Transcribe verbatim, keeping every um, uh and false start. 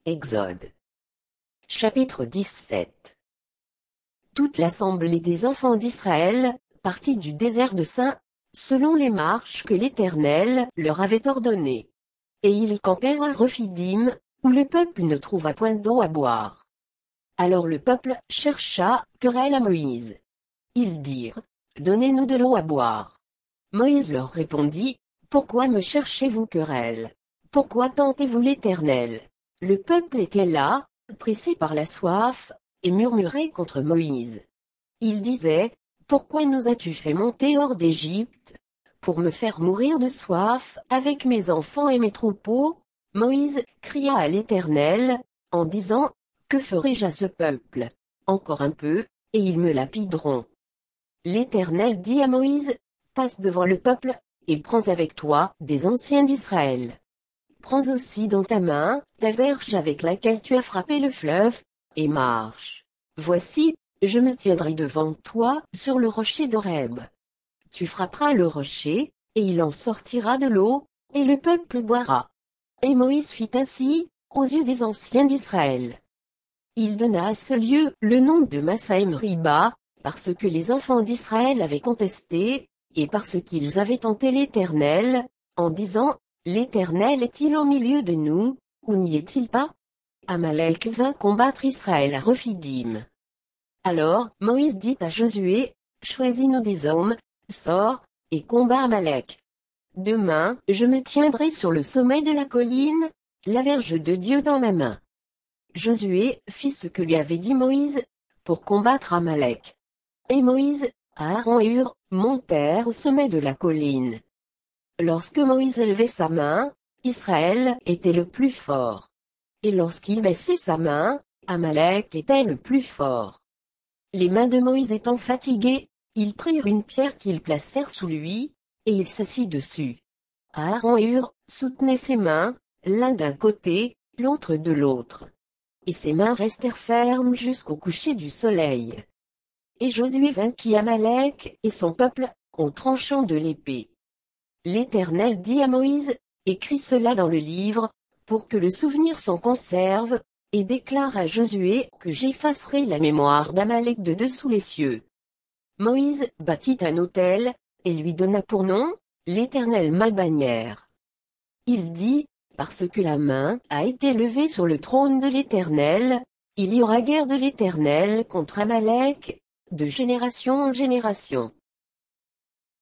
Exode. Chapitre dix-sept. Toute l'assemblée des enfants d'Israël partit du désert de Sin, selon les marches que l'Éternel leur avait ordonnées. Et ils campèrent à Rephidim, où le peuple ne trouva point d'eau à boire. Alors le peuple chercha querelle à Moïse. Ils dirent, donnez-nous de l'eau à boire. Moïse leur répondit, pourquoi me cherchez-vous querelle? Pourquoi tentez-vous l'Éternel? Le peuple était là, pressé par la soif, et murmurait contre Moïse. Il disait, pourquoi nous as-tu fait monter hors d'Égypte? Pour me faire mourir de soif, avec mes enfants et mes troupeaux? Moïse cria à l'Éternel, en disant, que ferai-je à ce peuple? Encore un peu, et ils me lapideront. L'Éternel dit à Moïse, passe devant le peuple, et prends avec toi des anciens d'Israël. Prends aussi dans ta main ta verge avec laquelle tu as frappé le fleuve, et marche. Voici, je me tiendrai devant toi sur le rocher d'Horeb. Tu frapperas le rocher, et il en sortira de l'eau, et le peuple boira. Et Moïse fit ainsi, aux yeux des anciens d'Israël. Il donna à ce lieu le nom de Massa-Emriba, parce que les enfants d'Israël avaient contesté, et parce qu'ils avaient tenté l'Éternel, en disant, l'Éternel est-il au milieu de nous, ou n'y est-il pas? Amalek vint combattre Israël à Rephidim. Alors Moïse dit à Josué, choisis-nous des hommes, sors, et combat Amalek. Demain, je me tiendrai sur le sommet de la colline, la verge de Dieu dans ma main. Josué fit ce que lui avait dit Moïse, pour combattre Amalek. Et Moïse, Aaron et Hur, montèrent au sommet de la colline. Lorsque Moïse élevait sa main, Israël était le plus fort. Et lorsqu'il baissait sa main, Amalek était le plus fort. Les mains de Moïse étant fatiguées, ils prirent une pierre qu'ils placèrent sous lui, et il s'assit dessus. Aaron et Hur soutenaient ses mains, l'un d'un côté, l'autre de l'autre. Et ses mains restèrent fermes jusqu'au coucher du soleil. Et Josué vainquit Amalek et son peuple, au tranchant de l'épée. L'Éternel dit à Moïse, écris cela dans le livre, pour que le souvenir s'en conserve, et déclare à Josué que j'effacerai la mémoire d'Amalek de dessous les cieux. Moïse bâtit un autel, et lui donna pour nom, l'Éternel ma bannière. Il dit, parce que la main a été levée sur le trône de l'Éternel, il y aura guerre de l'Éternel contre Amalek, de génération en génération.